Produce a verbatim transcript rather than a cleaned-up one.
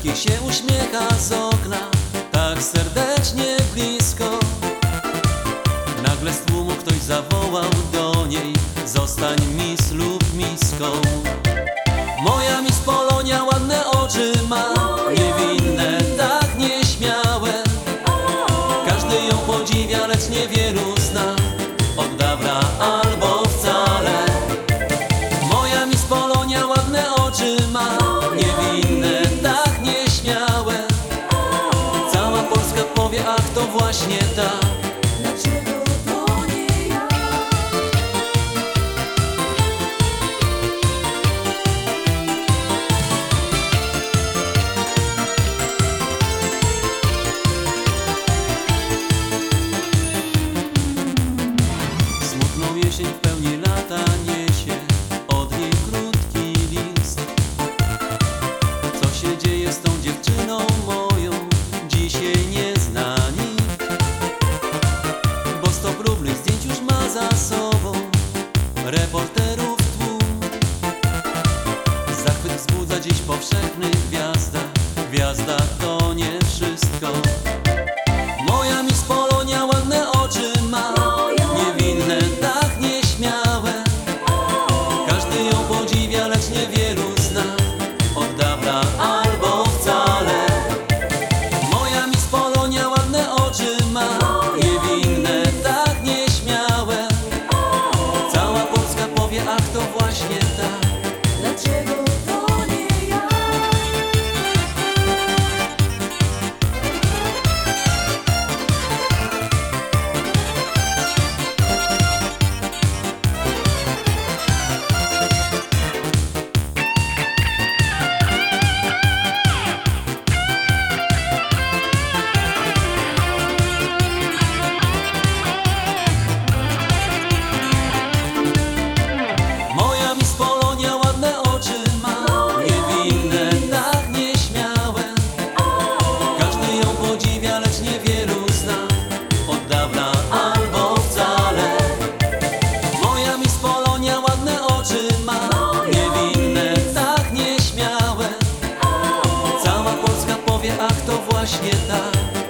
wszystkich się uśmiecha z okna, tak serdecznie blisko. Nagle z tłumu ktoś zawołał do niej: zostań mis lub miską. Moja Miss Polonia ładne oczy ma, niewinne, tak nieśmiałe. Każdy ją podziwia, lecz niewielu zna od dawna albo wcale. Moja Miss Polonia ładne oczy ma, niewinne, tak nieśmiałe. Cała Polska powie: ach, to właśnie ta. Jesień w pełni lata niesie od niej krótki list. Co się dzieje z tą dziewczyną moją, dzisiaj nie zna nikt. Bo sto próbnych zdjęć już ma za sobą reporterów tłum. Zachwyt wzbudza dziś powszechny gwiazda. Gwiazda to nie wszystko. Moja Miss Polonia ładne oczy ma, niewinne, tak nieśmiałe. Każdy ją podziwia, lecz niewielu zna od dawna albo wcale. Moja Miss Polonia ładne oczy ma, niewinne, tak nieśmiałe. Cała Polska powie: ach, to właśnie ta. Dlaczego to nie ja? Moja Miss Polonia ładne oczy ma, niewinne, tak nieśmiałe. Każdy ją podziwia, lecz niewielu zna od dawna albo wcale. Moja Miss Polonia ładne oczy ma, niewinne, tak nieśmiałe. Cała Polska powie: ach, to właśnie ta.